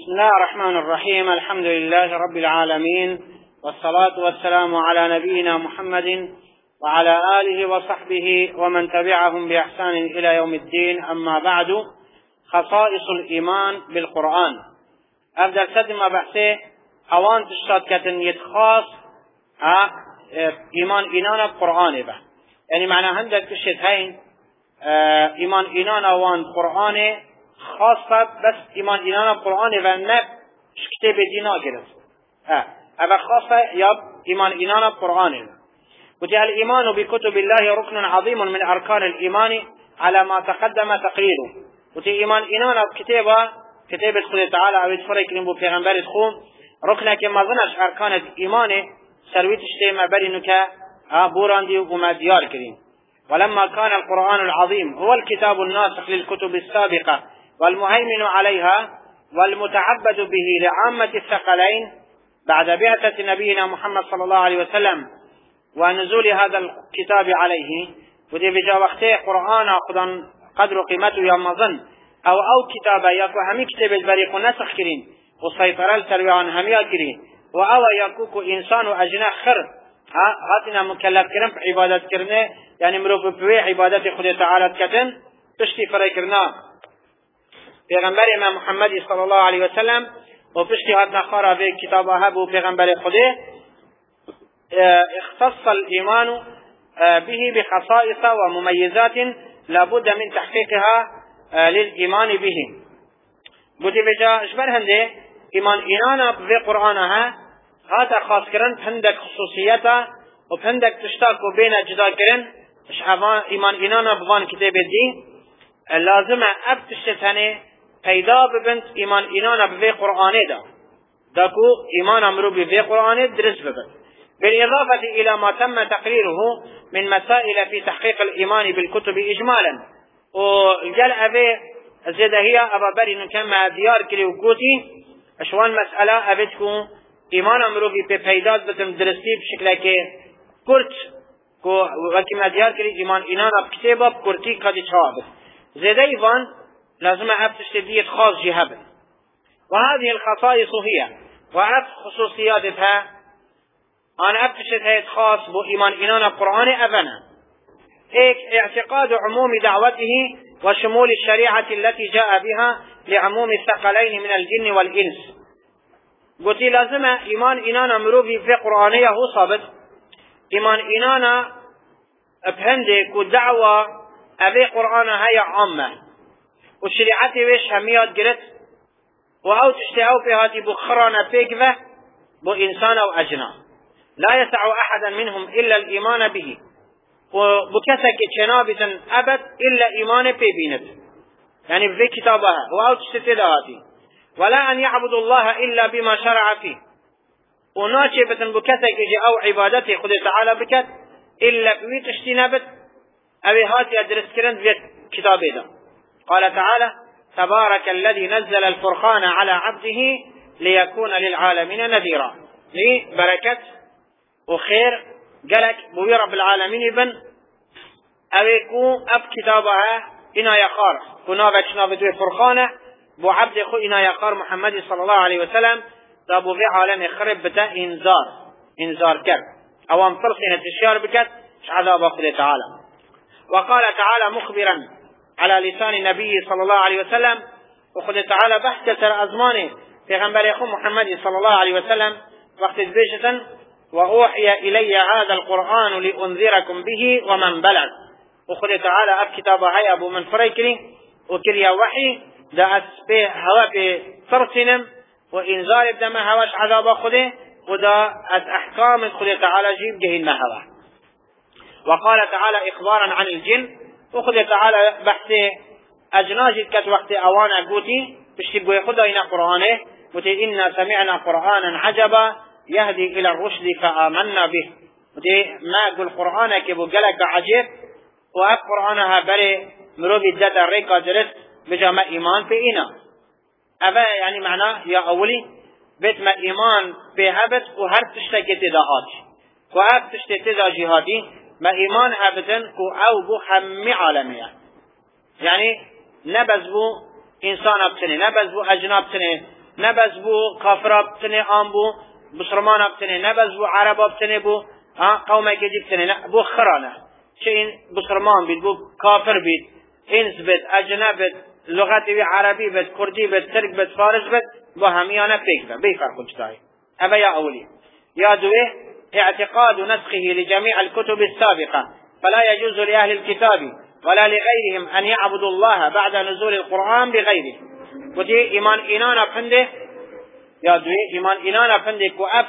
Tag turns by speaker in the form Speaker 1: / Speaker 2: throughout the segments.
Speaker 1: بسم الله الرحمن الرحيم. الحمد لله رب العالمين، والصلاة والسلام على نبينا محمد وعلى آله وصحبه ومن تبعهم بإحسان إلى يوم الدين. أما بعد، خصائص الإيمان بالقرآن. أبدأ سدما بحثه أوان تشتاد كتن يتخاص إيمان إنانا بقرآن به، يعني معنى هندك تشتد هين إيمان إنانا وان قرآن خاصة بس إيمان إنانا بقرآن ونب كتاب دينا جرس هذا خاصة يب إيمان إنانا بقرآن. وجاء الإيمان بكتب الله ركن عظيم من أركان الإيمان على ما تقدم تقريره. وجاء إيمان إنانا بكتابة كتابة خلال تعالى أو يتفرق لنبو پیغمبر الخوم ركنه كما ظنش أركان الإيمان سرويت اشتما برنك بوراندي ومديار كريم. ولما كان القرآن العظيم هو الكتاب الناسخ للكتب السابقة والمهيمن عليها والمتعبد به لعامة الثقلين بعد بعثة نبينا محمد صلى الله عليه وسلم ونزول هذا الكتاب عليه، ودي بجا وقته قرآن خدا قدر قيمته يوم ظن أو كتابة يكو همي كتاب البريق نسخ كرين وسيطر التروي عن همي كرين وأو يكوك إنسان أجناح خر هاتنا مكلف كرن في عبادت كرنه، يعني مروف بوي عبادت خدا تعالى كتن تشتي فرق كرنا پیغمبر امام محمد صلى الله عليه وسلم وفشتي هاتنا خارا في كتابها بو پیغمبر خدا اختص الإيمان به بخصائص ومميزات لابد من تحقيقها للإيمان به. بودي بجا اشبر هنده إيمان إنانا في قرآنها هذا خاص كرن هندك خصوصياتا وهندك تشتاكو بين جدا كرن إيمان إنانا بوان كتاب الدين لازم أبتشتني پیدا ببند إيمان إنانا في قرآنه داكو إيمان أمرو في قرآنه درس ببند، بالإضافة إلى ما تم تقريره من مسائل في تحقيق الإيمان بالكتب إجمالا. وقال أبي زيادة هي أبا بري نكمل ديار كلي وقوتي أشوان مسألة أبتكو إيمان أمرو في پیداز بتم درسي بشكل كرت وكما ديار كلي إيمان إنانا بكتابة بكرتي قد شعب زيادة إيمان لازم أبتشتدية خاص جهبا. وهذه الخصائص هي وعرف خصوصياتها أنا أبتشتها خاص بإيمان إنانا القرآن أبنا هيك اعتقاد عموم دعوته وشمول الشريعة التي جاء بها لعموم الثقلين من الجن والإنس. قلت لازم إيمان إنانا مروفي في قرآنية هو صابت إيمان إنانا بهندك ودعوة أبي قرآن هي عامة وشريعتي ويش هميات قلت وأو تشتعو في هاتي بخرانا فيكفة بو إنسان أو أجناء لا يسع أحدا منهم إلا الإيمان به وبكسك جنابة أبد إلا إيمان بيبينت، يعني في كتابها وأو تشتتداتي ولا أن يعبد الله إلا بما شرع فيه وناشبة بكسك أو عبادته خذ تعالى بكت إلا بوي تشتنابت أبي هاتي أدرس كرن في كتابه. قال تعالى تبارك الذي نزل الفرقان على عبده ليكون للعالمين نذيرا. لبركة وخير قالك بوي رب العالمين بن أبيكو أب كتابها إنا يقار كنا بشنا بدوي فرقانة بو عبد خو إنا يقار محمد صلى الله عليه وسلم تابو في عالم خرب بتا إنذار كر أو أمطلسنة الشيار بكت عذاب أخذ تعالى. وقال تعالى مخبرا على لسان النبي صلى الله عليه وسلم وخذ تعالى بحث سر أزمانه في غنبر يخو محمد صلى الله عليه وسلم وقت بيشة وأوحي إلي هذا القرآن لأنذركم به ومن بلغ. وخذ تعالى أب كتابه أبو من فريكري وكريا وحي دا أسبه هوا بفرسنم وإنذار بدم هواش عذاب أخذه ودا أحكام خذ تعالى جيب جهن هوا. وقال تعالى إخبارا عن الجن وخذ تعالى بحث أجناج كت وقت أوانا قوتي بشتبه خذ إنا قرآنه وتي إنا سمعنا قرآنا عجبا يهدي إلى الرشد فآمنا به. وتي ما قل قرآنك كبو قلق عجيب وأب قرآنها بري مروبي الدادة ريكا درس بجامع إيمان بإنا أبا يعني معناه يا أولي بيت ما إيمان بهبت وهر تشتكي تداهات وأب تشتكي تدا جهادي ما إيمان هبتن أو بو حمي عالمية، يعني نبز بو إنسان بسنة نبز بو أجناب سنة نبز بو كافر بتنه آم بو بسرمان بتنه نبز بو عرب بتنه بو قوم كدي بتنه بو خرانه شين بسرمان بيد بو كافر بيد انس بيد اجنب بيد لغتي عربي بيد كردي بيد ترك بيد فارس بيد بو هميانه بيفرق جداي أبا يا أولي يا دويه اعتقاد نسخه لجميع الكتب السابقة فلا يجوز لأهل الكتاب ولا لغيرهم أن يعبدوا الله بعد نزول القرآن بغيره ودي إيمان إنانا فنده يا دويه إيمان إنانا فندك وأف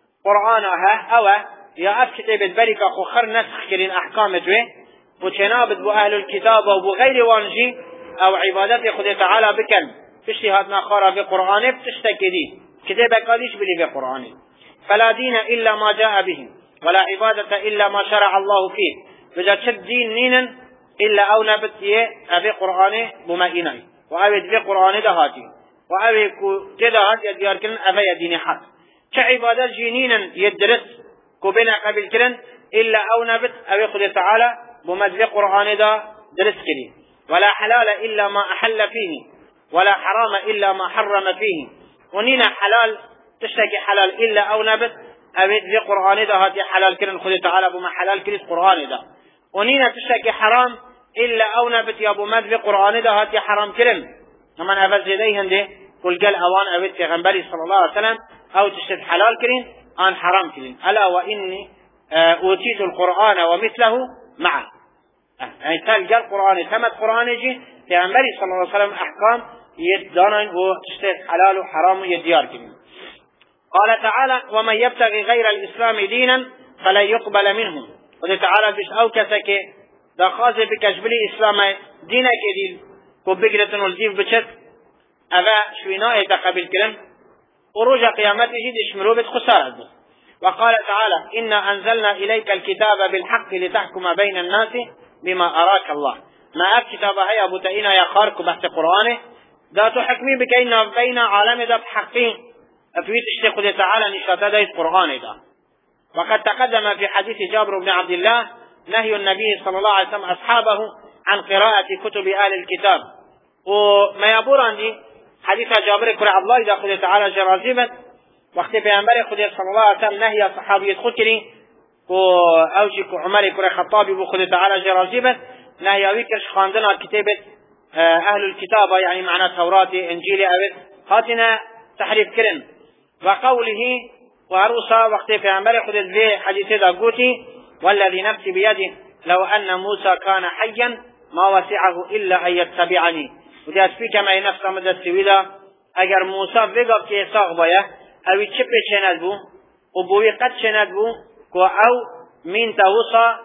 Speaker 1: قرآنها أو يا أف كتاب البركة خخر نسخ كرين أحكام دويه وتنابد بو أهل الكتاب وبغير وانجي أو عبادات خد تعالى بكل تشتهادنا خارا في قرآن بتشتكي كتابك قاليش بلي في قرآن فلا دين إلا ما جاء به ولا عبادة إلا ما شرع الله فيه بجا تشد دين نينا إلا أو نبتيه أبي قرآن بما إناي وأبي في قرآن دهاتي وأبي كدهات يديار كرن أبي دين حق كعبادة جنينا يدرس كبنا قبل كرن إلا أو نبت أبي خد تعالى بما في قرآن ده درس كري ولا حلال إلا ما أحل فيه ولا حرام إلا ما حرم فيه ونينا حلال تشتكي حلال إلا أو نبت أبيت ذي قرآن ده هاتي حلال كرن خذ تعالى بما حلال كريس قرآن ده ونينا تشتكي حرام إلا أو نبت يا أبو مد ذي قرآن ده هاتي حرام كرن ومن أفز يديهن ده كل قال أوان أبيت غنبري صلى الله عليه وسلم أو تشتكي حلال كرن أن حرام كرن ألا وإني أوتيت القرآن ومثله معه يعني تلقى القرآن ثمت قرآن يجي غنبري صلى الله عليه وسلم أحكام يدانا وتشتهي حلال وحرام يديار كريم قال تعالى ومن يبتغي غير الإسلام دينا فلن يقبل منه وذي تعالى بش أوكسك دخازي بكجبلي إسلام دينك ديل وبقرة والجيف بشت أبا شويناه تقبل كرم وروج قيامته جيد اشمرو خسارة وقال تعالى إنا أنزلنا إليك الكتاب بالحق لتحكم بين الناس بما أراك الله ما أكتب هيا أبو تأينا يا خارك بحث قرآنه ذات حكمي بكينا بين عالم ذات حقين أفيد اشتقه تعالى نشاط ذات قرآن ذا وقد تقدم في حديث جابر بن عبد الله نهي النبي صلى الله عليه وسلم أصحابه عن قراءة كتب آل الكتاب وما يبور عندي حديث جابر بن عبد الله إذا خذ تعالى جرازيبة وقت بينبري خذ صلى الله عليه وسلم نهي صحابي خكري وأوجك عمر بن الخطاب بخذ تعالى جرازيبة نهي ويكش خاندنا كتابة أهل الكتاب يعني معنى توراة إنجيل أبد خاتنا تحريف كرن وقوله وعروسا وقت في عمر خذ ذي حديث داقوتي والذي نفسي بيده لو أن موسى كان حيا ما وسعه إلا أن يتبعني ودي أسفيك ما ينفس مدى السويدة أجر موسى بقى كي صاغبايا أو يتشبه شند بو وبوي قد شند بو أو من توصى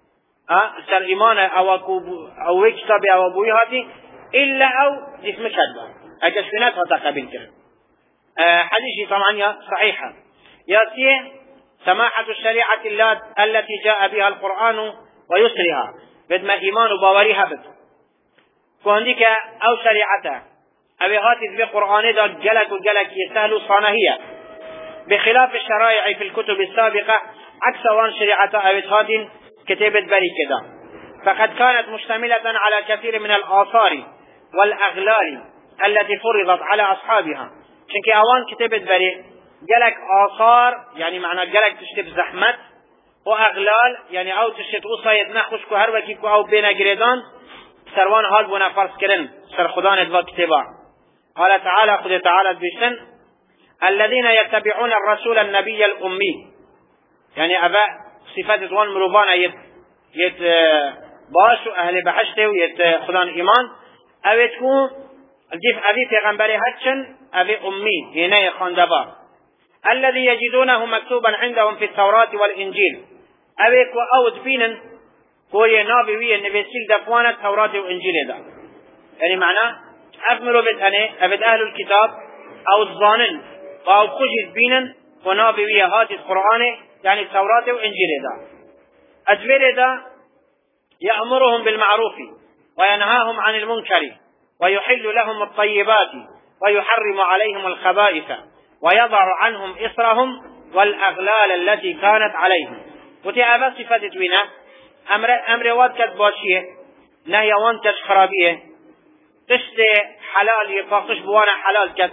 Speaker 1: سر إيمان أو كتاب أو بوي هاتي إلا أو جسم شدبا أجر شنات هتقبل كرم حديثي طبعا صحيحة يأتي سماحة الشريعة التي جاء بها القرآن ويسرها بدما إيمان وباوريها بد كوندك أو شريعته أبي غاتف بقرآن دا جلك يسهل صانهية بخلاف الشرائع في الكتب السابقة عكس وان شريعته أبي غاتف كتابة بري كده فقد كانت مشتملة على كثير من الآثار والأغلال التي فرضت على أصحابها شنك أوان كتابة بري جلك آثار يعني معنى جلك تشتب زحمت وأغلال يعني أو تشتب أصايد نخوش كهر وكيكو أو بين جريدان سروان هاد بنا فرس كرن سر خدان ادوا كتابا قال تعالى خد تعالى بشن الذين يتبعون الرسول النبي الأمي يعني أبا صفات دوان مروبان يت باشو أهل بحشته ويت خدان إيمان أبي تكون الجيف أبي پیغمبر هاتشن أبي أمي هنا يخاندبا الذي يجدونه مكتوبا عندهم في التوراة والإنجيل أبي كو أود بينن كوري نابي ويا نبيسيل دفوانا التوراة والإنجيل ده يعني معناه أفمروا بتأني أبد أهل الكتاب أو الظانن أو خجل بينن ونابي ويا هات القرآن يعني التوراة والإنجيل ده أجبر ده يأمرهم بالمعروف وينهاهم عن المنكر ويحل لهم الطيبات ويحرم عليهم الخبائث ويضع عنهم إصرهم والأغلال التي كانت عليهم وتعبى صفة توينة أمر واد كد باشيه نهي وان كد خرابيه تشتي حلال يفاقش بوانا حلال كد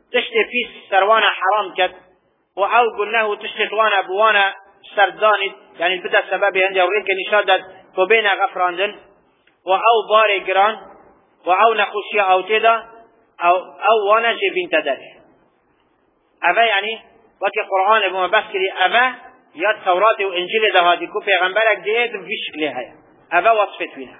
Speaker 1: تشتي فيس سروانا حرام كت وأو قلناه تشتي وانا بوانا سرداني يعني البدا السبب عندي أوريك نشادت وبين غفراندن وأو باري جران وأو نخوشيا أو تدا أو وانا جبين تدري أفا يعني وكي قرآن بما بسكري أفا يا التوراة وإنجيل ده هذه كو پیغمبرك ديت في شكلها أفا وصفت فيها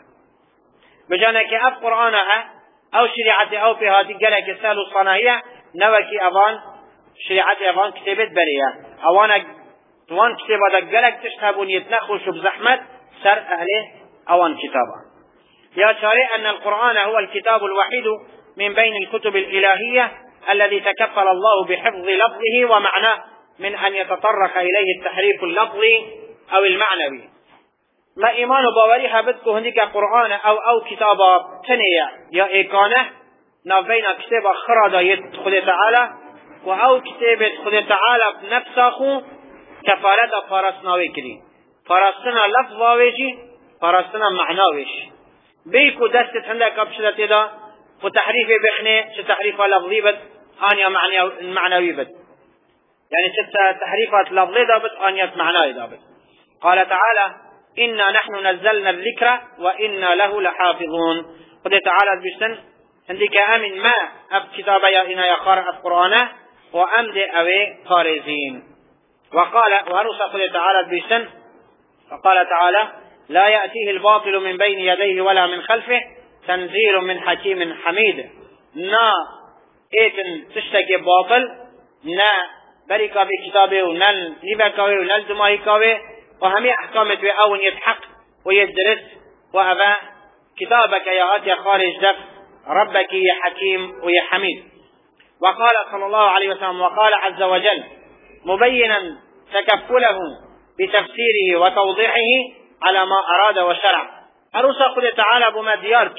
Speaker 1: بجانك أف قرآنها أو شريعة أو في هذه قالك سهل الصناهية نوكي أفان شريعة أفان كتبت بريا أوانا توان كتابة قالك تشتهبون يتنخوش بزحمة سر أهله أوان كتابا يا شارع أن القرآن هو الكتاب الوحيد من بين الكتب الإلهية الذي تكفل الله بحفظ لفظه ومعناه من أن يتطرق إليه التحريف اللفظي أو المعنوي ما إيمان باوريها بدكو هنديك قرآن أو كتابة تنية يا إيقانة نافينا كتابة خرادة يدخل تعالى وأو كتابة خد تعالى بنفسه كفالة فرسناوي كري فرسنا لفظاويجي فرسنا معناويش بيكو دستت عندك أبشدة تدا وتحريف بخني تحريف لفظي بد آنيا معنوي بد يعني تحريفات لفظي دابت آنيا معناوي دابت قال تعالى إنا نحن نزلنا الذكر وإنا له لحافظون خد تعالى بيشتن عندك أمن ما أب كتابة إنا يقرأ القرآن وأمد أوي خارزين وقال وهرس خد تعالى بيشتن وقال تعالى لا يأتيه الباطل من بين يديه ولا من خلفه تنزيل من حكيم حميد نا ايتن تشتكي باطل نا بريكا بكتابه ونل نبكاوي ونل دمائكاوي وهمي أحكامت وأون يتحق ويدرس وأبا كتابك يا هاتي خارج دف ربك يا حكيم ويا حميد وقال صلى الله عليه وسلم وقال عز وجل مبينا تكفله بتفسيره وتوضيحه على ما أراد وشرع أروس قل تعالى بما ديار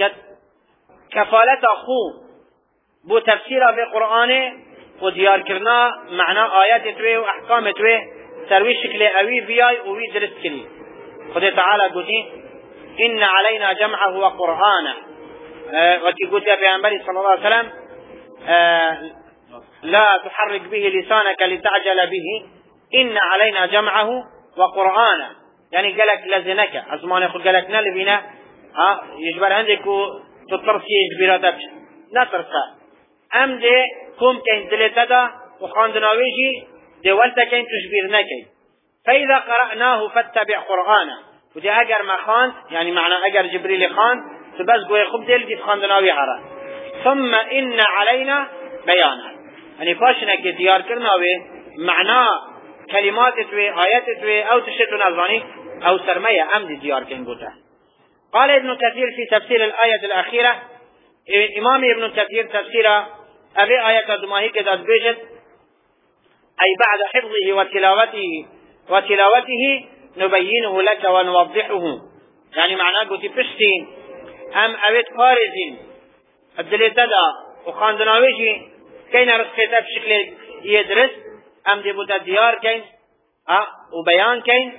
Speaker 1: كفالة أخو بو تفسير بالقرآن وديار كرنا معنى آيات توي وأحكام توي تروي شكل أوي بياي ووي درس كلي قل تعالى قلت إن علينا جمعه وقرآنه وكي قلت يا بيعنبري صلى الله عليه وسلم لا تحرك به لسانك لتعجل به إن علينا جمعه وقرآنه يعني قالك لزنك أزمان يقول قالك نلبينا يجبر عندك تطرسي يجبراتك لا ترسى أم دي كم كين دلتدا وخاندناويجي دولتا كين تجبرناك فإذا قرأناه فاتبع قرآنه ودي أجر ما خان يعني معنى أجر جبريل خان فبس قوي خب ديل دي خاندناوي عرا ثم إن علينا بيانا يعني فاشنك ديار كرناوي معناه كلمات توي آيات توي أو تشتو نظاني أو سرمية أمد ديار كنبوتا قال ابن كثير في تفسير الآية الأخيرة إمام ابن كثير تفسير أبي آية دماهي كذات بيجت أي بعد حفظه وتلاوته نبينه لك ونوضحه يعني معناه قلت بشتين أم أبيت فارزين الدلتدا وخاندناويجي كين رسكيتا بشكل يدرس أم دي بودا ديار كين وبيان كين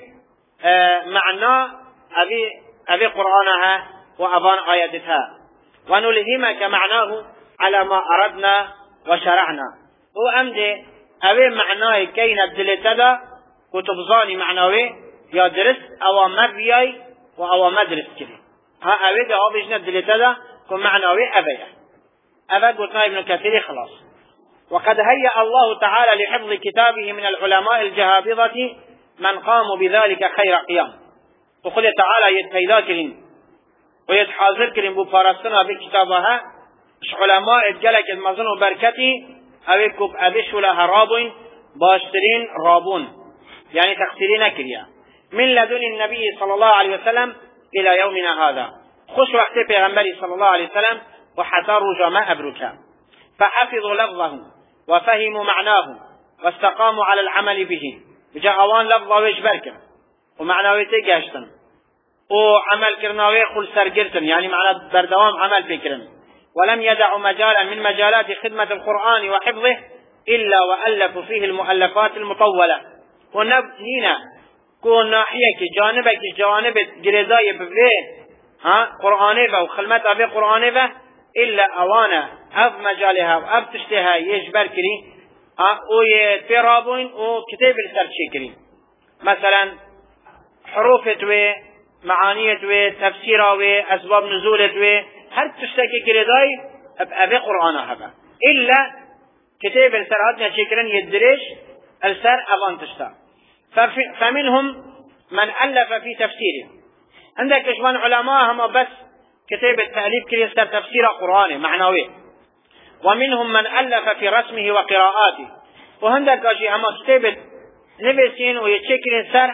Speaker 1: معنى أبي قرآنها وأبان آياتها ونلهمك معناه على ما أردنا وشرعنا هو أم دي أبي معناه كين الدلتدا كتبزاني معناه يا درس أو مبياي وأو مدرس كده أبي ده أبيجنا الدلتدا كم معناه أبي قلنا ابن كثير خلاص وقد هيأ الله تعالى لحفظ كتابه من العلماء الجهابضة من قاموا بذلك خير قيام وقال تعالى يتفيداكرين ويتحاضركرين بفارستنا بكتابها مش علماء اتجلك المظن وبركتي أبيكب أبيشو لها رابين باشترين رابون يعني تقصيرين كريا من لدن النبي صلى الله عليه وسلم إلى يومنا هذا خش وقت پیغمبر صلى الله عليه وسلم وحتاروا جماع أبركا فحفظوا لفظه وفهموا معناه واستقاموا على العمل به بجاء اوان لفظه ويجبرك ومعناه تيجاشتن وعمل كرناوي خل سرقرتن يعني معنى بردوام عمل فكرا ولم يدعوا مجالا من مجالات خدمة القرآن وحفظه إلا وألفوا فيه المؤلفات المطولة ونبنينا كون ناحيك جانبك جوانب جريزاي بفليه قرآني وخلمت أبي قرآني إلا أوانا أف مجالها وأف تشتها يجبر كري ويترابون وكتاب السرشي كري مثلا حروف توي معاني توي تفسير توي أسباب نزول توي هر تشتكي كري داي أبي قرآن هذا إلا كتاب السرعاتنا شكرا يدريش السر أبان تشتا فمنهم من ألف في تفسيره عندك إشوان علماء هم بس كتاب التأليف كري سر تفسير قرآني معنوي ومنهم من ألف في رسمه وقراءاته وعندك أجي هم كتاب نبسين ويتشكرين سر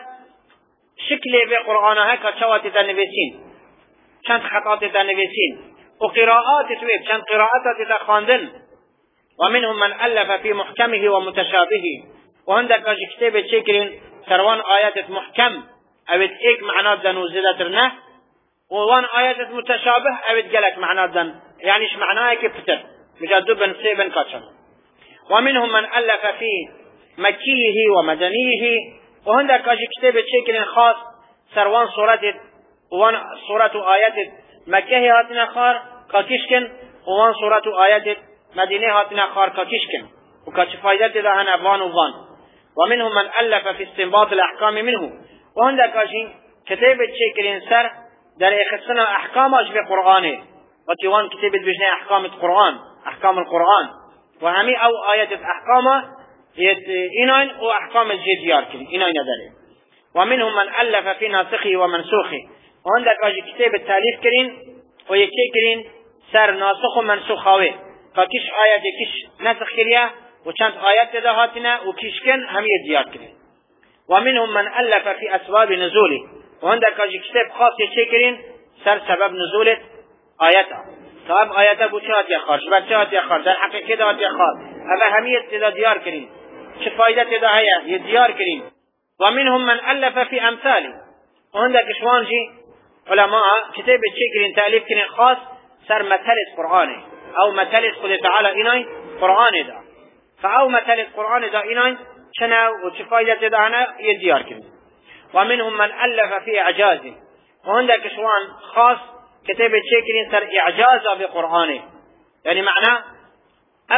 Speaker 1: شكله بقرآن هكا شوات النبسين كانت خطات النبسين وقراءات تويب كانت قراءات تخاندن ومنهم من ألف في محكمه ومتشابهه وعندك أجي كتاب تشكرين سروان آيات محكم أو إيك معنات دن وزيدة رنه ووان آيات متشابه أو تقلك معنات دن يعني إيش معناه كفتر مجدوبا سيبا كاتشا ومنهم من ألف في مكيه ومدنيه وعندك أجي كتاب تشكرين خاص سروان وان صورة آيات مكيه هاتنا خار كاكشكن وان صورة آيات مدينة هاتنا خار كاكشكن وكاش فايدة ده هنا فان وفان ومنهم من ألف في استنباط الأحكام منه وعندك أجي كتاب تشكرين سر در إخصنا أحكام أجب قرآنه وكيوان كتاب بجنة أحكام القرآن أحكام القرآن وهمي أو آيات أحكام إنين وأحكام الجديار كري إنين داري ومنهم من ألف في ناسخه ومنسوخه وعندك أجي كتاب التاليف كرين ويكي سر ناسخ ومنسوخه فكيش آيات كيش نسخ كريا وكانت آيات دهاتنا وكيش كن هم يديار كرين ومنهم من ألف في أسباب نزوله وعندك أجي كتاب خاص يكي سر سبب نزوله آياتها سبب آياتها بوشات يخار شبكات يخار در حقيقة دهات يخار هذا همية تدا ديار كرين شفايدة تدا هيا يديار كرين ومنهم من ألف في أمثاله وعندك شوانجي علماء كتاب تشكرين تأليف كرين خاص سر مثالة قرآنه أو مثالة قل تعالى إناي قرآنه دا فأو مثالة قرآنه دا إناي شنا وشفايدة دا هنا يديار كرين ومنهم من ألف في إعجازه وعندك شوان خاص كتاب تشكرين سر إعجازه بقرآنه يعني معناه أب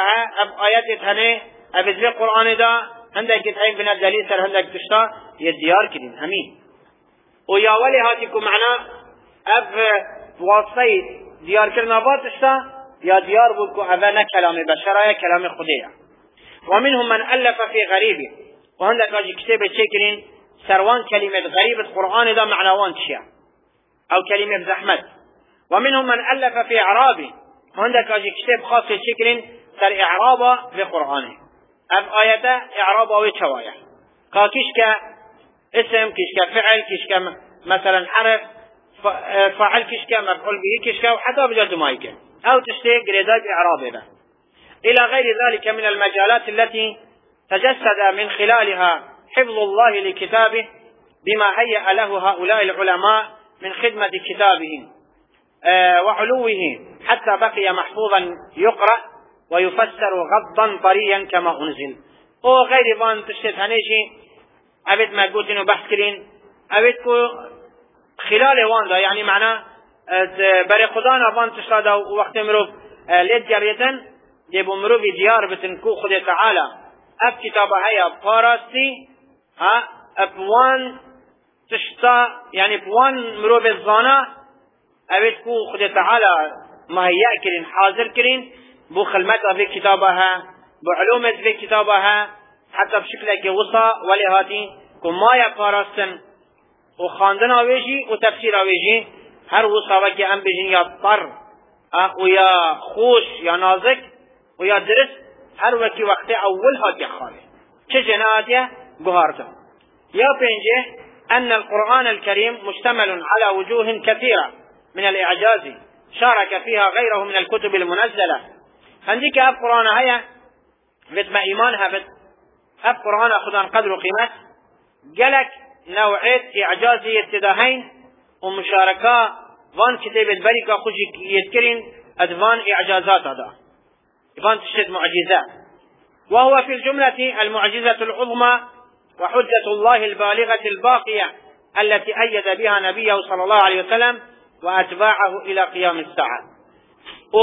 Speaker 1: آياتها هنه أبز بقرآنه دا عندك تحيق بنا الدليل سر عندك تشتا يديار كرين همين ويا ولي هاتيكم معنا أب واسطي ديار كرنا باتشتا يا ديار بودكو أبانا كلام بشرة يا كلام خدية ومنهم من ألف في غريبه وعندك أجي كتاب تشكرين سروان كلمة غريب القرآن دا معنوان تشيع أو كلمة زحمت ومنهم من ألف في إعرابه وعندك أجي كتاب خاص تشكرين سر إعرابه بقرآنه أب آياته إعرابه وشوايا كاكشك اسم كشك فعل كشك مثلا حرف فاعل كشك مفعول به كشك وحتى بجد مايك أو تشتيق ريدات إعرابه إلى غير ذلك من المجالات التي تجسد من خلالها حفظ الله لكتابه بما هيأ له هؤلاء العلماء من خدمة كتابه وعلوه حتى بقي محفوظا يقرأ ويفسر غضا طريا كما أنزل وغير ذلك تشتيق هنيجي أبد ما قلت إنه بحث كرين أبدكو خلال واندا يعني معناه بري خدانا وان تشتادا وقت مروف ليد جريتن ديبو مروف ديار بتنكو خد تعالى أب كتابة هيا فارستي أبوان تشتا يعني بوان مروف الزانا أبدكو خد تعالى مهيأ كرين حاضر كرين بو خلمتها في كتابها بعلومة في كتابها حتى بشكل وصا ولهاتي كما يقارستن وخاندنا ويجي وتفسير ويجي هر وصا وكي ام بجن يا طر ويا خوش يا نازك ويا درس هر وكي وقت اول هاتي خالي چجناتيا بهارتا يا بينجي ان القرآن الكريم مشتمل على وجوه كثيرة من الاعجاز شارك فيها غيره من الكتب المنزلة عندك القرآن هيا مثل ما ايمانها القرآن خدان قدر وقيمة جلك نوعية إعجازية تداهين ومشاركة وان كتابة بريكا خوشي يذكرين أدفان إعجازات هذا فان تشتد معجزات وهو في الجملة المعجزة العظمى وحجة الله البالغة الباقية التي أيد بها نبيه صلى الله عليه وسلم وأتباعه إلى قيام الساعة و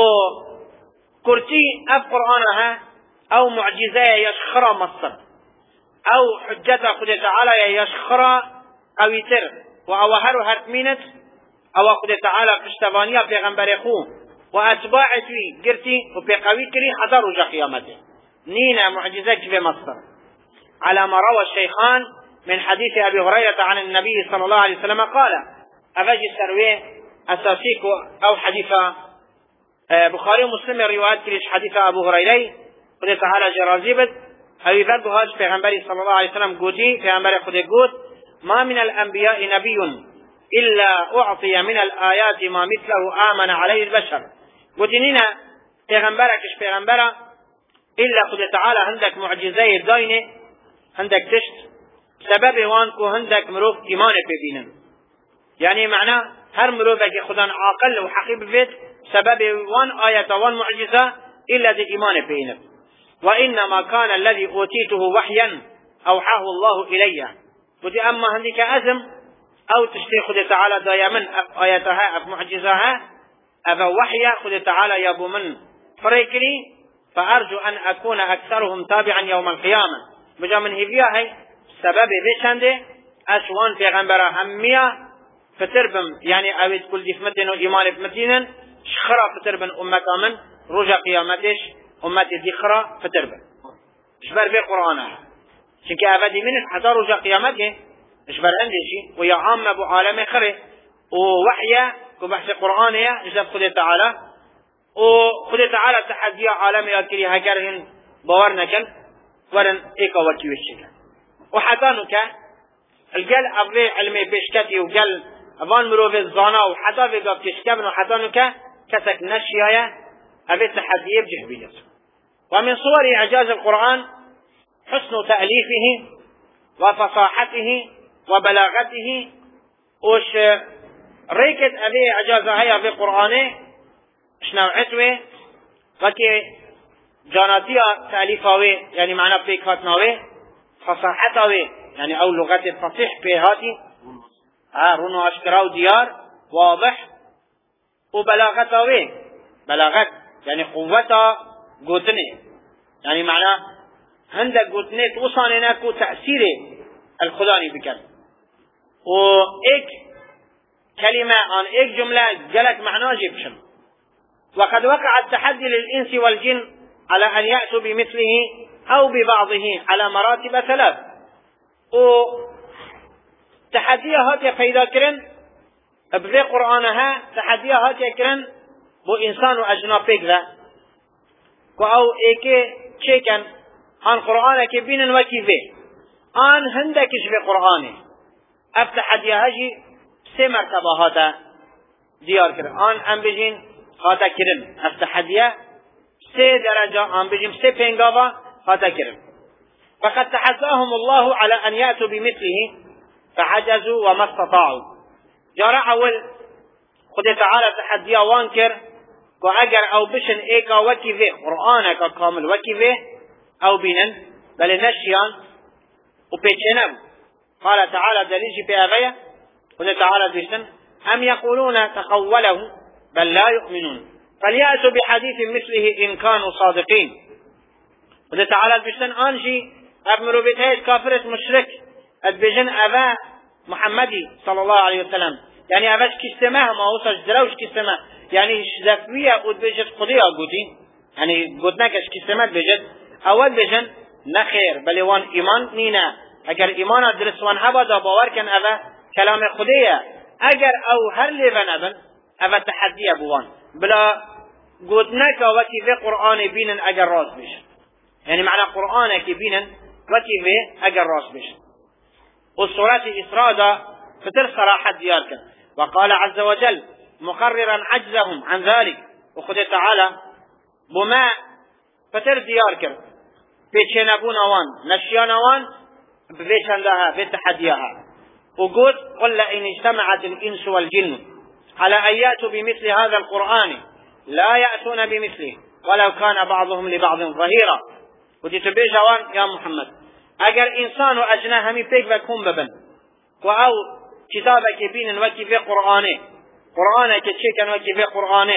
Speaker 1: كرتي اف قرآنها او معجزة يشخرا مصر او حجة خد تعالى يشخرا قويتر و او هرو هرتمينت او خد تعالى پشتوانيا پیغمبر خو و اتباع توی گرتی و پیقوی کری حتی رجا قیامته نينا معجزة في مصر على ما روى الشيخان من حديث أبي هريرة عن النبي صلى الله عليه وسلم قال أفجي السروي أساسيك أو حديث بخاري ومسلم روايات كريش حديث أبو هريرة قد تعالى جرازيبت أو يفقهاش في غنبري صلى الله عليه وسلم قوتي في غنبري خد قوت ما من الأنبياء نبي إلا أعطي من الآيات ما مثله آمن عليه البشر قوتي نينا في غنبركش في غنبرة إلا خد تعالى عندك معجزة داينة عندك تشت سبب وانكو عندك مروف إيمان ببينن يعني معناه هر مروفك خدا عاقل وحقيب بيت سبب وان آية وان معجزة إلا دي إيمان ببينن وإنما كان الذي أوتيته وحيا أوحاه الله إلي ودي أما عندك أزم أو تشتي خد تعالى دايا من آياتها أف معجزها أفا وحيا خد تعالى يابو من فريكري فأرجو أن أكون أكثرهم تابعا يوم القيامة بجا من هذه سبب بشنده أشوان پیغمبر همية فتربم يعني أويد كل دي فمدن وإيمان فمدين شخرا فتربن أمتا من رجا قيامتش أمتي دي خرا فتربن شبر في قرآنها شكي أبدي من حتى رجا قيامته شبر عندي شي ويا عامة بو عالم خره ووحيا كبحث قرآنية جزب خده تعالى وخده تعالى تحدي عالم يأكلي هكارهن باورنكن ورن ايكا وكي وشكا وحتانك الجل أبري علمي بيشكتي وجل أبان مروف الزانا وحتى في قاب تشكبن وحتانك كسك نشيايا أبي تحدي بجه بيجس ومن صور إعجاز القرآن حسن تأليفه وفصاحته وبلاغته وش ريكت أبي إعجازها في قرآنه شنوعته وكي جاناتيا تأليفه يعني معنى بيكاتناوه فصاحته يعني او لغت فصيح بهاتي رونو اشكراو ديار واضح وبلاغته بلاغت يعني قوته قوتنه يعني معنى عندك قوتنه توصانينك وتأثير الخداني بكر وإيك كلمة عن إيك جملة قالت معناه جبشن وقد وقع التحدي للإنس والجن على أن يأتوا بمثله أو ببعضه على مراتب ثلاث وتحديها هاتي فيدا كرن بذي قرآنها تحديها هاتي كرن بو إنسان وأجنابك ذا أو إيكي شيكن عن قرآنك بين وكيفه آن هندكش في قرآنه أفتحديها هجي سي مرتبة هاتا ديار كرن آن أنبجين هاتا كرن أفتحديها سي درجة أنبجين سي بينغابا هاتا كرن فقد تحداهم الله على أن يأتوا بمثله فعجزوا وما استطاعوا جرى أول خد تعالى تحديا وانكر وأجر أو بشن إيكا وكيفه قرآنك كامل وكيفه أو بينن بل نشيان وبيتشنب قال تعالى دليجي بأغية خد تعالى بشن أم يقولون تقوله بل لا يؤمنون فليأتوا بحديث مثله إن كانوا صادقين خد تعالى بشن أنجي أبمرو بيتهيد كافرة مشرك أدبجن أبا محمدي صلى الله عليه وسلم يعني أباش كستماه ما وصش دروش كستماه يعني شدفوية أدبجت قضية قوتي يعني قدناكش كستماه بجد أول بجن نخير بلوان إيمان نينا أجر إيمان درسوان هبا دا باور كان أبا كلام قضية أجر أو هر لفن أبن أبا تحدي أبوان بلا قدناك وكي في قرآن بينن أجر راس بش يعني معنى قرآنك بينن وكيفه أجر راس بش والصورات إسرادة فتر صراحة ديارك وقال عز وجل مقررا عجزهم عن ذلك وخذ تعالى بما فتر ديارك بيتشنبون وان نشيان وان بيتشندها بتحديها وقلت قل إن اجتمعت الإنس والجن على أن يأتوا بمثل هذا القرآن لا يأتون بمثله ولو كان بعضهم لبعض ظهيرا وتتبع جوان يا محمد اگر انسان و اجنه همی پیک وکون ببن و او کتابه که بینن وکی في قرآنه که چه کن وکی في قرآنه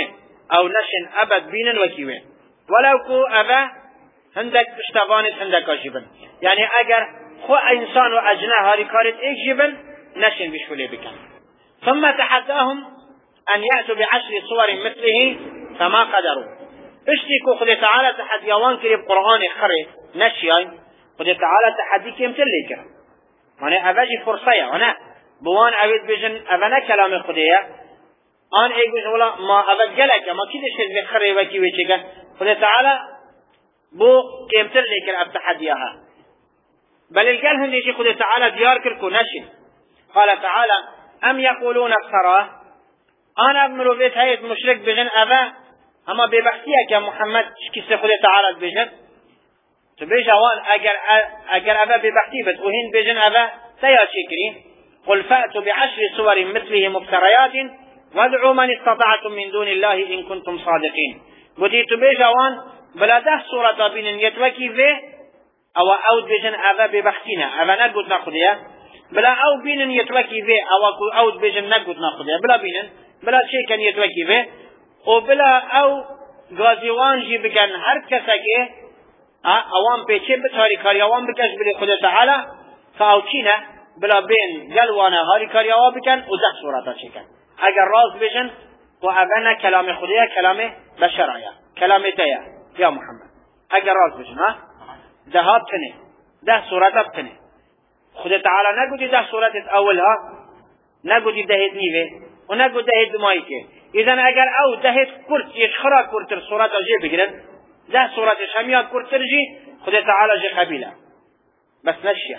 Speaker 1: او نشن ابد بینن وکیوه ولو کو ابا هندک پشتوانت هندک آجیبن یعنی اگر خو انسان و اجنه هاری کارت ایک جیبن نشن بشوله بکن ثم تحداهم ان یأتوا بعشر صور مثله فما قدروا اشتی کو خود تعالی تحدیوان کری بقرآن خره نشیای خود تعالی تحدی کمتر لیکن معنی اوجی فرصه و نه بوان اوید بجن اونا کلام خودیه آن ایک بجن ولا ما اول گلک ما کی دشت بخره وکی وچگن خود تعالی بو کمتر لیکن اب تحدیها بل الگل هندیشی خود تعالی دیار کرکو نشی قال تعالی ام یقولون افتراه آن اب مروفیت هایت مشرک بجن اوه اما ببختیه که محمد کسی خود تعالی بجن تو بیش اوان اگر اوه ببختی بد و هند بجن اوه تیا چکری قل فأتوا بعشر صور مثله مفتريات وادعوا من استطعتم من دون الله إن كنتم صادقين قلت تبيج اوان بلا ده صورة بين يتوكي في او اود بجن اوه ببختينا اوه نقود ناخدية بلا او بين يتوكي في او اود بجن نقود ناخدية بلا بين بلا شيء كان يتوكي في وبلا او غازيوان جي بكن هر كساكي اوان پیچه بتاری کاری اوان بکش بلی خود تعالی فاو چینه بلا بین گلوانه هاری کاری اوان بکن و ده صورتا چکن اگر راز بشن و اولا کلام خودیه کلام بشرایه کلام تیه یا محمد اگر راز بشن ده ها بتنه ده صورتا بتنه خود تعالی نگودی ده صورتت اولها نگودی دهید نیوه و نگود دهید دمایی که اذن اگر او دهید کرد یشخرا کردتر صورتا جه بگیرن ده صورتش همیاد کرتر جی خود تعالی جه قبیله بس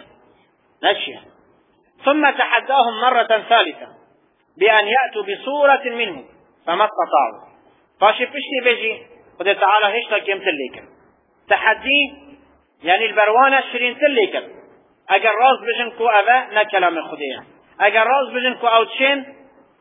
Speaker 1: نشيا ثم تحداهم مرة ثالثة بأن يأتوا بصورة منه فما استطاعوا فاشي بشتي بيجي خد تعالى هشتا كم تليك تحدي يعني البروانة شرين تليك اگر راز بجن كو أبا نكلام خديا اگر راز بجن كو أوتشين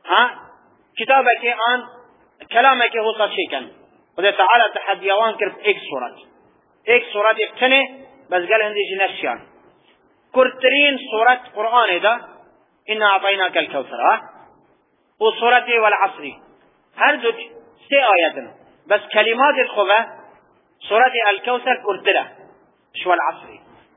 Speaker 1: كتابك آن كلامك هو صشيكا خد تعالى تحدي وان كرب ايك صورة اكتنه بس قال هندي جنشيان كرترين سورة قرآن ده إنا أعطيناك الكوثر وسورة والعصر هردك سي آياتنا بس كلمات الخبة سورة الكوثر كرتلة شو العصر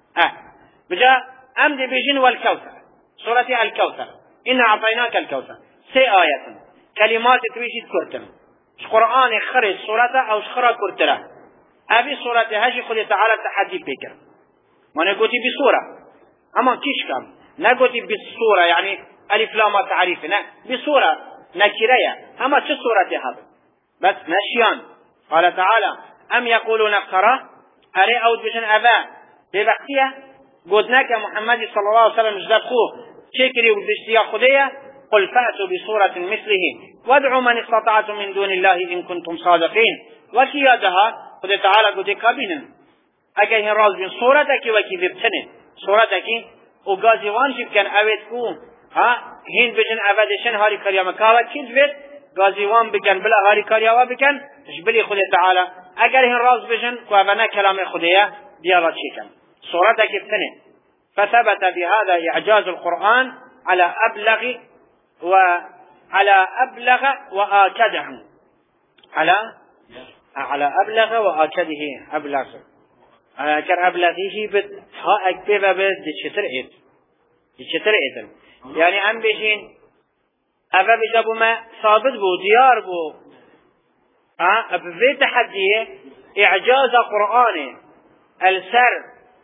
Speaker 1: بجاء أمد بجن والكوثر سورة الكوثر إنا أعطيناك الكوثر سي آياتنا كلمات تويشي كرتلة قرآن خرج سورة أو شخرة كرتلة أبي سورة هجي خلي تعالى تحدي بكر ما نقولي بسورة اما كيش كم نقولي بالصورة يعني الف لام تعريف بصورة نكرية اما شو صورة هذا بس نشيان قال تعالى ام يقولون افتراه اري اود بجن ابا ببختيه قدناك محمد صلى الله عليه وسلم جداب خوه شكري ودشتيا خديه قل فأتوا بصورة مثله وادعوا من استطعتم من دون الله ان كنتم صادقين وكيادها خد تعالى قد كابين اگه راز بين صورتك وكي ببتنه صورتك او غازيوان جيب كان اويد کو هين بجن اوادشن هاري كريما كاوت كيد بيت غازيوان بكن بلا هاري كريما بكن جبلي خد تعالى اگر هين راز بجن كو ابنا كلام خديه ديالات شيكن صورتك بتنه فثبت بهذا اعجاز القرآن على ابلغ واكده على ابلغ واكده ابلغ كر ابلغيه بد ها اكتبه بد يشترئت يعني ام بيجين ابا بجابو ما ثابت بو ديار بو ابي تحديه اعجاز قرآن السر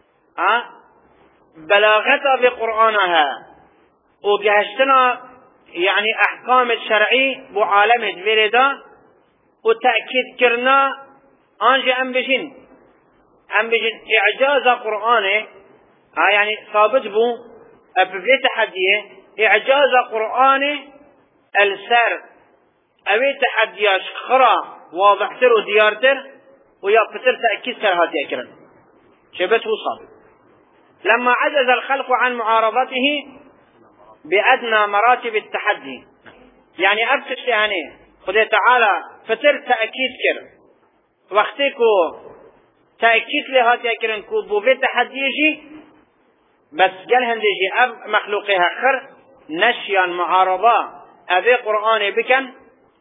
Speaker 1: بلاغتها بقرآنها وجهشتنا يعني احكام الشرعي بو عالم الوردا وتأكيد كرنا انجي ام بيجين اعجاز قرآن يعني ثابت بو ابي تحديه اعجاز قرآن السر ابي تحديه خرا واضح تر وديار تر ويا بتر تأكيد تر هاتي اكرن شبته صابت لما عجز الخلق عن معارضته بأدنى مراتب التحدي يعني ابتش يعني خده تعالى فتر تأكيد كر وقتكو تأكيد لهاتي اكرن كو بوفي تحديجي بس قال هنديجي اب مخلوقها خر نشيان معارضة ابي قرآن بكن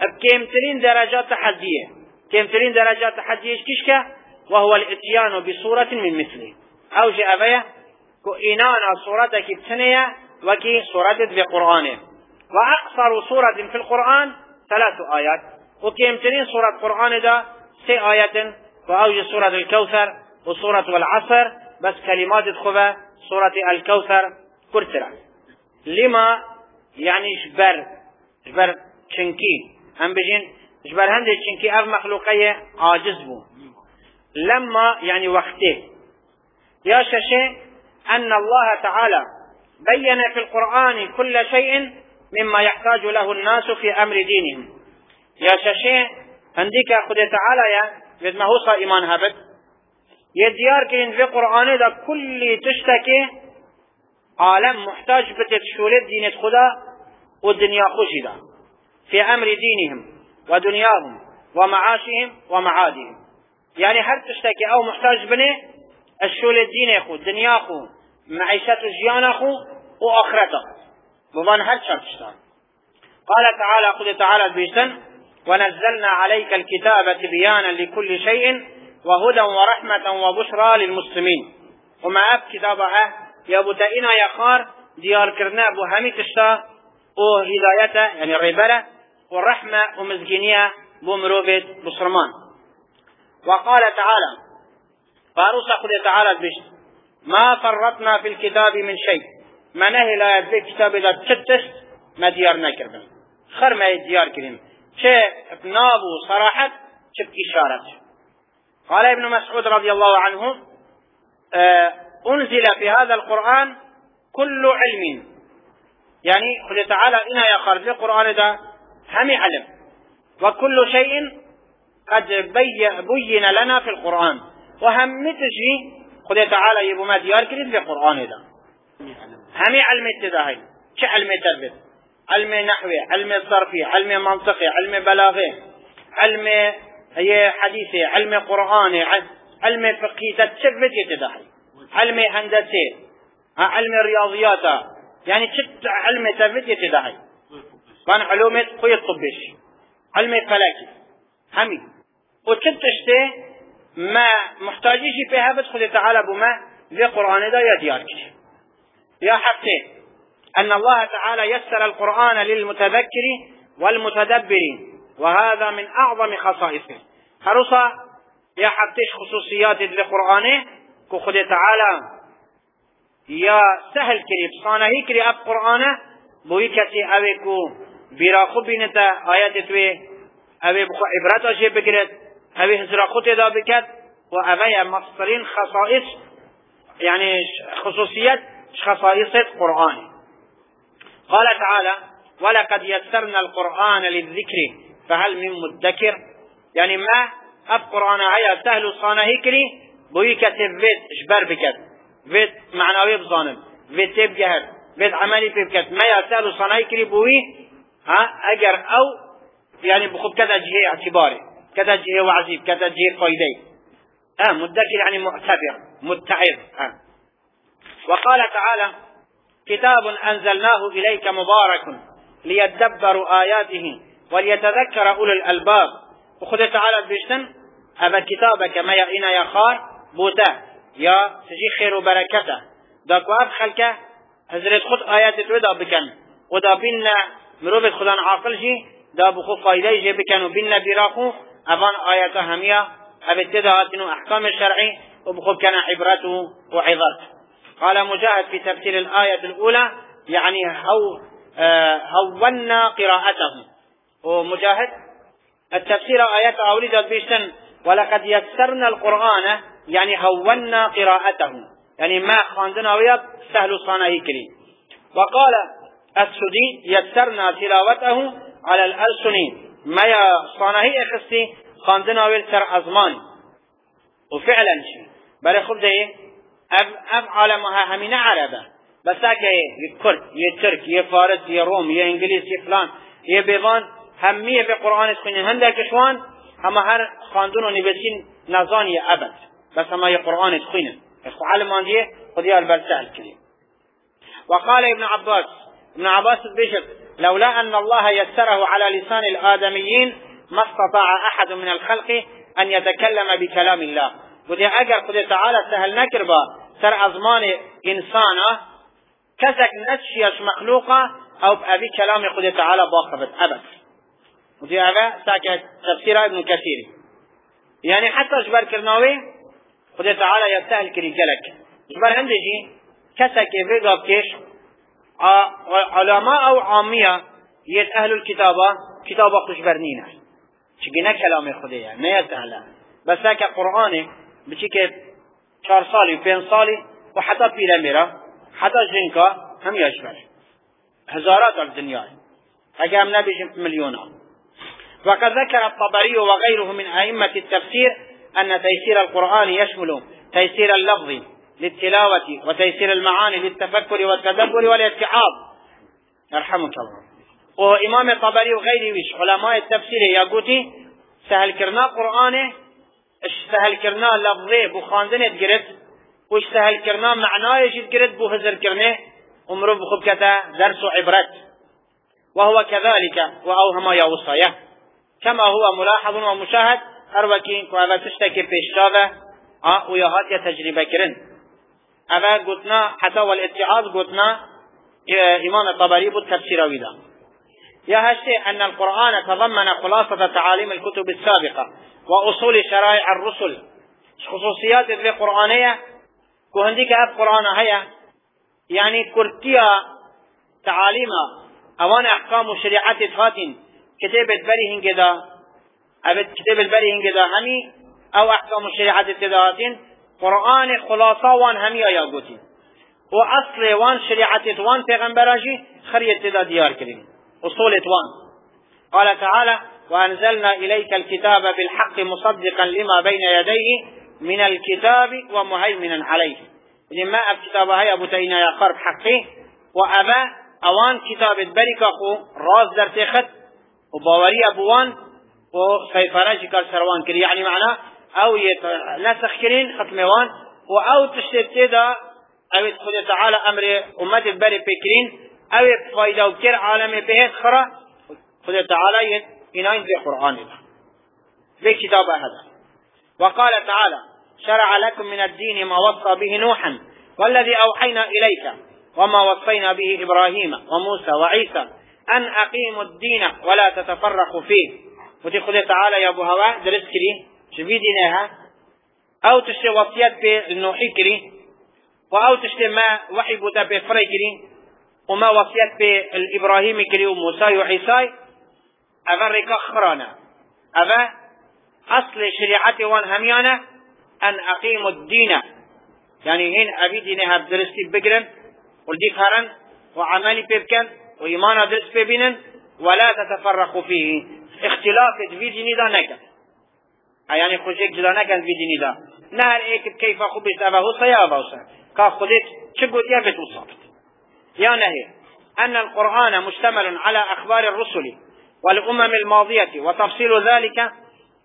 Speaker 1: بكيمترين درجات تحدية. كيمترين درجات تحدية كشكة وهو الاتيان بصورة من مثله أو جاء بيه كإنانا صورتك بسنية وكي صورتك بقرآنه. وأقصر صورة في القرآن 3 آيات وكيمترين صورة القرآن دا 6 آيات وأوجه سورة الكوثر وسورة العصر بس كلمات الخبا سورة الكوثر كرترة. لما يعني جبر چنكي هم بجين جبر هندي چنكي اف مخلوقية عاجز بو لما يعني وقته يا شيء أن الله تعالى بين في القرآن كل شيء مما يحتاج له الناس في أمر دينهم. يا شيء هنديك خد تعالى يا بد ما هو إيمان هبت يديار كين في القرآن ده كل تشتكي عالم محتاج بتشولد دين خدا والدنيا خشدة في أمر دينهم ودنياهم ومعاشهم ومعادهم. يعني هل تشتكي أو محتاج بني الشولد دين أخو الدنيا أخو معيشة الجيان أخو وآخرته بضان هل شرطشتان. قال تعالى قل تعالى بيشتن ونزلنا عليك الكتاب تبيانا لكل شيء وهدى ورحمة وبشرى للمسلمين. وما أب كتابها يابتئنا يخار ديار كرنا بهمي تشتا وهدايته يعني الربلة والرحمة ومزجينية بمروبة بصرمان. وقال تعالى فاروسا قل تعالى بيشت ما فرطنا في الكتاب من شيء ما نهي لا يدري كتاب إذا تشتشت ما ديارنا كربن خر ما يديار كريم شيء ابنابو صراحة شب إشارة. قال ابن مسعود رضي الله عنه أنزل في هذا القرآن كل علم. يعني قل تعالى إنا يخرج القرآن ده همي علم وكل شيء قد بين لنا في القرآن وهم تجي قل تعالى يبو ما ديار كريم في القرآن ده همي علم اتداهي شو علم تربية علم نحوي علم صرفي علم منطقي علم بلاغي علم حديثي علم قرآني علم فقهي تتشفت يتداهي علم هندسي علم رياضيات يعني شت علم تربية يتداهي كان علومة قوي الطبيش علم فلكي همي وشتشته ما محتاجيش فيها بدخل تعالى بما في قرآن ده يديارك يا حفتي أن الله تعالى يسر القرآن للمتذكر والمتدبر وهذا من أعظم خصائصه. خرصة يا حفتيش خصوصيات القرآن كخد تعالى يا سهل كريب صانهي كريب قرآن بويكتي أبيكو براخو بينتا آيات توي أبي بخو عبرات أجيب بكرت أبي هزراخوت دا بكت وأبي مصدرين خصائص يعني خصوصيات خصائص القرآن. قال تعالى ولقد يسرنا القرآن للذكر فهل من مدكر. يعني ما القرآن هيا سهل صانه كري بوي كتب فيت جبر بكت فيت معنوي بظانب فيت تب جهر فيت عملي بكت ما يسهل صانه كري بوي أجر أو يعني بخب كذا جهة اعتباري كذا جهة وعزيب كذا جهة قيدي مدكر يعني معتبر متعظ. وقال تعالى كتاب أنزلناه إليك مبارك ليدبروا آياته وليتذكر أولو الألباب. وخذ تعالى بيشتن هذا كتابك ما يأينا يا خار بوتا يا تجي خير وبركته داك وأبخلك هزرت خد آيات تودا بكن ودا بينا مروفة خدان عاقل جي دا بخو فايدة جي بكن وبينا براخو أبان آيات همية أبتداءاتنا أحكام الشرعي وبخو كان عبرته وعظات. قال مجاهد في تفسير الآية الأولى يعني هونا قراءته. ومجاهد التفسير آيات أوليدت بيشتن ولقد يسرنا القرآن يعني هونا قراءته يعني ما خاندنا وياب سهل صانه كريم. وقال السدي يسرنا تلاوته على الألسن ما يا صانه اخستي خاندنا وياب سر أزمان. وفعلا شيء بل خب ده أب عالمها همين عربة بس هكذا كرد يترك يفارس يروم يإنجليز يفلان يبيضان همية في القرآن تخينين هندك إخوان هما هر خاندون ونبسين نظاني أبد بس هما القرآن تخينين عالمان دي قضية البرسال كريم. وقال ابن عباس ابن عباس بيشت لولا أن الله يسره على لسان الآدميين ما استطاع أحد من الخلق أن يتكلم بكلام الله. ودي أجر قد تعالى سهل نكربا سر أزمان إنسانا كسك نتشيش مخلوقة أو بأبي كلام قد تعالى باقبت أبد. ودي أبا ساكت تفسير ابن كثير يعني حتى جبر كرناوي قد تعالى يستهل كريكلك جبر هندجي كسك يفيقا بكيش علماء أو عامية يتأهل الكتابة كتابة خشبرنينة چگونه کلام خدایه نه يتأهل بس هكا قرآنه بچی که 4 سالی 5 سالی و حتی پیره میره حتی جنکا هم يشبر هزارات الدنيا اگه هم نبیشم مليونا. وقد ذكر الطبري وغيره من أئمة التفسير أن تيسير القرآن يشمل تيسير اللفظ للتلاوة وتيسير المعاني للتفكر والتدبر والاتعاظ يرحمك الله. وإمام الطبري وغيره علماء التفسير يقولي سهل كرنا قرآنه سهل كرنا لفظه بخاندنه تجرد وش سهل كرنا معناه يجد جرد بهزر كرنه عمره بخبكته درس وعبرت وهو كذلك وأوهم يوصيه كما هو ملاحظ ومشاهد أروكين كوابا تشتكي بيشتابه ويهات يتجربة كرن أبا قلتنا حتى والاتعاظ قلتنا إمام الطبري بالتفسير وذا يهشتي أن القرآن تضمن خلاصة تعاليم الكتب السابقة وأصول شرائع الرسل خصوصيات القرآنية كهنديك أب قرآن هيا يعني كرتيا تعاليمها أوان أحكام وشريعات فاتن كتابة بريهن كذا أبد كتابة بريهن كذا همي أو أحكام الشريعات التداتين قرآن خلاصة وان همي ياغوتي وأصل وان شريعات وان پیغمبراجي خرية تدا ديار كريم أصول وان. قال تعالى وأنزلنا إليك الكتاب بالحق مصدقا لما بين يديه من الكتاب ومهيمنا عليه. لما الكتاب هي أبو تينا يا قرب حقي وأبا أوان كتاب بريكا خو راز در تخت وباوري أبوان وسيفراجي كار سروان كري يعني معناه أو نسخ كرين ختموان أو تشتت دا أو خد تعالى أمر أمة البري بكرين أو فايدة وكر عالم بهت خرا خد تعالى يناين ذي قرآن ذي كتاب هذا. وقال تعالى شرع لكم من الدين ما وصى به نوحا والذي أوحينا إليك وما وصينا به إبراهيم وموسى وعيسى أن أقيموا الدين ولا تتفرقوا فيه. وتقول تعالى يا أبو هواء درس كري شفي دينها أو تشتي وصيات بالنوحي كري أو تشتي ما وحي بوتا بفري كري وما وصيات بالإبراهيم كري وموسى وعيسى أفرق أخرانا أفا أصل شريعتي وان هميانا أن أقيموا الدين يعني هين أبي دينها بدرستي بقرن ولديك هرن وعمالي بيبكن وإيمانا درس بيبينن ولا تتفرقوا فيه اختلاف في ديني دا نكن يعني خوشيك جدا نكن في ديني دا نهر ايك كيف خبست أبا هسا يا أبا هسا كاخدت شبت يا بيت وصابت يا نهي أن القرآن مشتمل على أخبار الرسل والأمم الماضية وتفصيل ذلك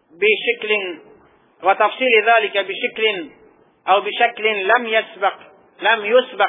Speaker 1: بشكل لم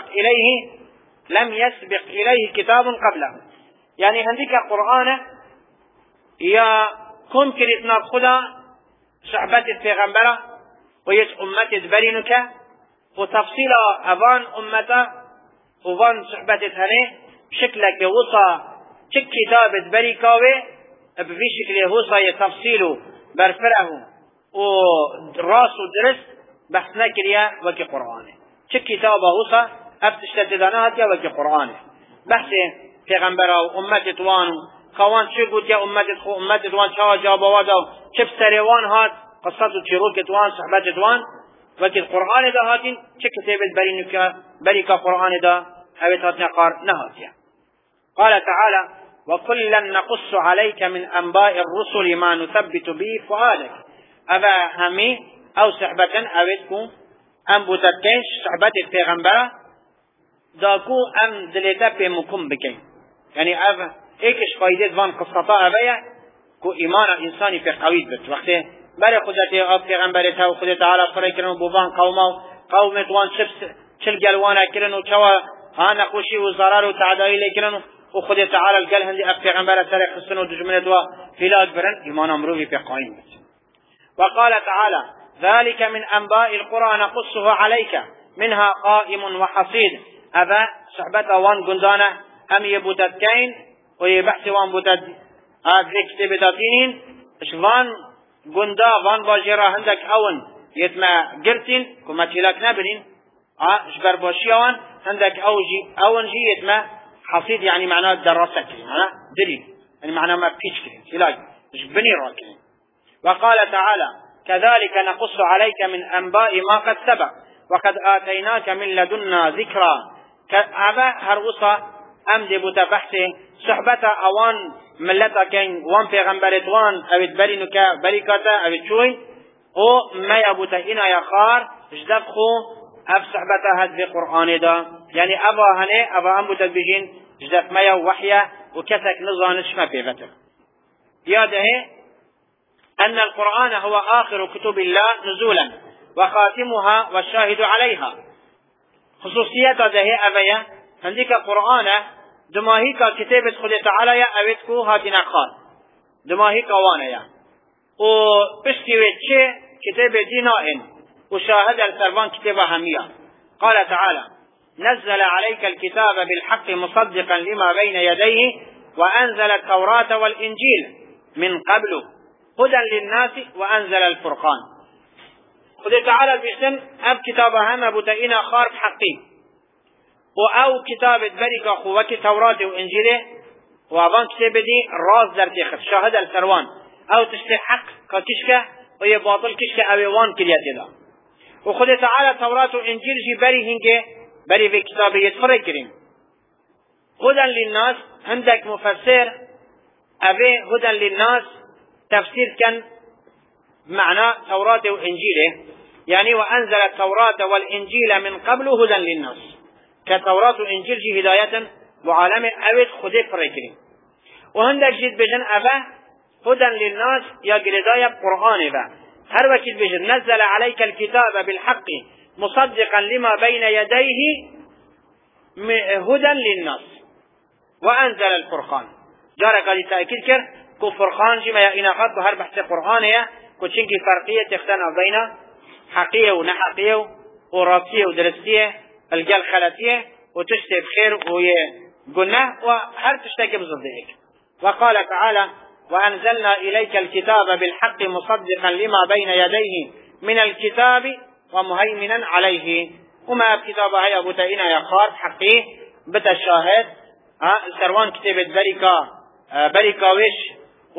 Speaker 1: يسبق إليه كتاب قبله. يعني هنديك القرآن يا كن كريتنا خدا شعبت الفيغمبرة ويش أمت برينك وتفصيل أبان أمته وبان شعبت هنه بشكلك وصى شك كتاب بريكاوي بشكل وصى يتفصيل برفره وراس ودرس بحثنا كريا وكي قرآنه شك كتاب وصى أبتشتدانات يا وكي قرآنه بحث پیغمبرا و امت توان خوان چه گوت یا امت توان چه جواب وادا چه سریوان هات قصت و چیروک توان صحبت توان وقتی قرآن دا هاتین چه کتاب بری کا قرآن دا اویت هات نقار نهاتیا. قال تعالى وكلا نقص عليك من أنباء الرسل ما نثبت به فؤادك. أبا همي أو صحبة اویتكم انبوتتكنش صحبت پیغمبرا داكو ام دلتا پی مکم بکن يعني أف إيكش فايدة وان قصة أبيه كو إيمان إنساني في قويد بت وقته بري خدتي أب پیغمبرتها وخدت على فريقنا بوان قومه توان شل جلوانا كرن وشوا نقوشي وزرار وتعدائي لكن وخذ تعالى القل هندي أبيغمبر تاريخ السنة ودجمنة وفلاج برن إيمان أمروه بقائم. وقال تعالى ذلك من أنباء القرى نقصه عليك منها قائم وحصيد. أبا صحبة وان قندانة هم يبوتدكين ويبحث وان بوتد ذيك تبداتين شوان قندا وان باجرا هندك أون يتما قرتين كما تلاك نبرين شبر باشيوان هندك أون جي يتما حصيد يعني معناه دراسة معناه دليل يعني معناه ما بيش كرين تلاك بني راكين. وقال تعالى كذلك نقص عليك من أنباء ما قد سبق وقد آتيناك من لدنا ذكرى. هذا هرغصة أمد بتبحث صحبة أوان ملتكين وان پیغمبرت وان اوید برینوکا بریکاتا اوید چوی او ما یبوتئینا یخار جدف خو اف صحبتا هد في قرآن دا يعني أبا هني أبا أمبوتت بجين جدف ما وحيا وكسك نظانش ما بيغتر. ياده أن القرآن هو آخر كتب الله نزولا وخاتمها والشاهد عليها. خصوصيات ده أبيا عندك قرآن دماهيك كتابة خد تعالى أبيتكو هاتنا خال دماهيك وانا وبشتي ويتشي كتابة دينائن وشاهد السربان كتابة همية. قال تعالى نزل عليك الكتاب بالحق مصدقا لما بين يديه وأنزل التوراة والإنجيل من قبل هدى للناس وأنزل الفرقان. خد تعالى بيشتن أب كتابة هم بتئنا خارب حقي وأو كتابة بريكا خوك توراة وإنجيله وأبان كتابة دي راز در تخف شاهد السروان أو تشتي حق كتشكة وهي باطل كشكة أويوان كليات دا. وخد تعالى توراة وإنجيل جي بري هنجي بري في كتابة يتفرق كريم هدى للناس. عندك مفسر أبي هدى للناس تفسير كان معنى توراة وإنجيله يعني وأنزل التوراة والإنجيل من قبل هدى للناس كتوراة وإنجيل جي هداية وعالم أبد خده فريكرين. وهندك جيد بجن أبا هدى للناس يا قردايا قرآن با هر وكيد بجن نزل عليك الكتاب بالحق مصدقا لما بين يديه هدى للناس وأنزل الفرقان. جارك قال تأكيد كر كو فرقان جي ما يأيناقات كو هر بحث قرآنية كو تشنكي فرقية تختنى بين حقية ونحقية وراسية ودرسية الجال خلاتية وتشتي بخير وقلنا وهر تشتكي بصدقك. وقال تعالى وأنزلنا إليك الكتاب بالحق مصدقا لما بين يديه من الكتاب ومهيمنا عليه. وما بكتاب هيا بتئنا يخار حقي بتشاهد السروان كتابة بريكا ويش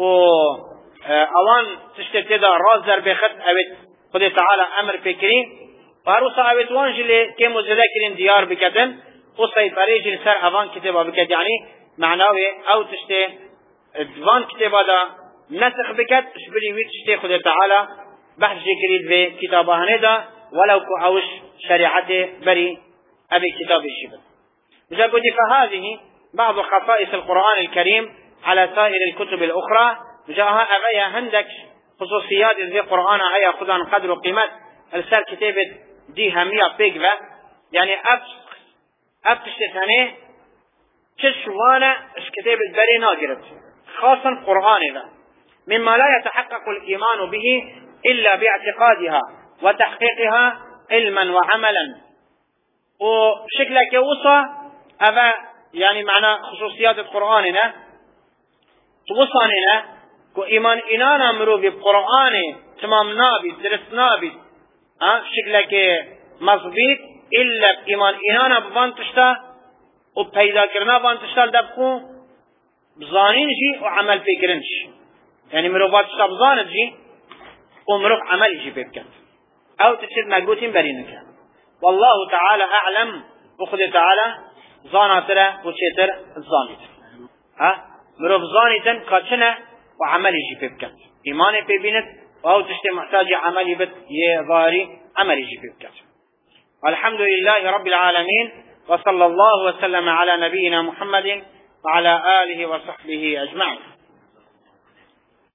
Speaker 1: وأوان تشتي تدا راز در بخط أبت خد تعالى أمر فكرين وهروسا أبت وانجلي كيمو زذاكرين ديار بكتن وسيطري جل سر أوان كتابة بكت يعني معناه أو تشتي دوان كتابة دا نسخ بكت شبري ويك تشتي خد تعالى بحث جكريد في كتابه هندا ولو كعوش شريعته بري أبي كتاب الشبه. إذا قلت فهذه بعض خصائص القرآن الكريم على سائر الكتب الأخرى. جاءها أغيا هندك خصوصيات ذي القرآن هيا خذان قدر قيمة السال كتابة دي همية بيقفة يعني أب تشتثانيه تشوانا كتابة بري ناقرت خاصا قرآن ذا مما لا يتحقق الإيمان به إلا باعتقادها وتحقيقها علما وعملا. وشكلك يوصى أبا يعني معنى خصوصيات القرآن توصاننا كو إيمان إنانا مرو بالقرآن تمام نابي درس نابي شكلك مضبيط إلا إيمان إنانا ببان تشتا وبيدا كرنا بان تشتا دبقو بزانين جي وعمل فكرنش يعني مرو بان تشتا بزانت جي ومرو عمل جي بكت أو تشد مقبوتين برينك. والله تعالى أعلم وخذ تعالى زاناتره وشيتر الزانيت مرو بزانيتن كاتشنا وعمل يجي بكت إيمان بيبينت أو تشتي محتاج عمل بت يظهري عمل يجي بكت. الحمد لله رب العالمين وصلى الله وسلم على نبينا محمد وعلى آله وصحبه أجمعين.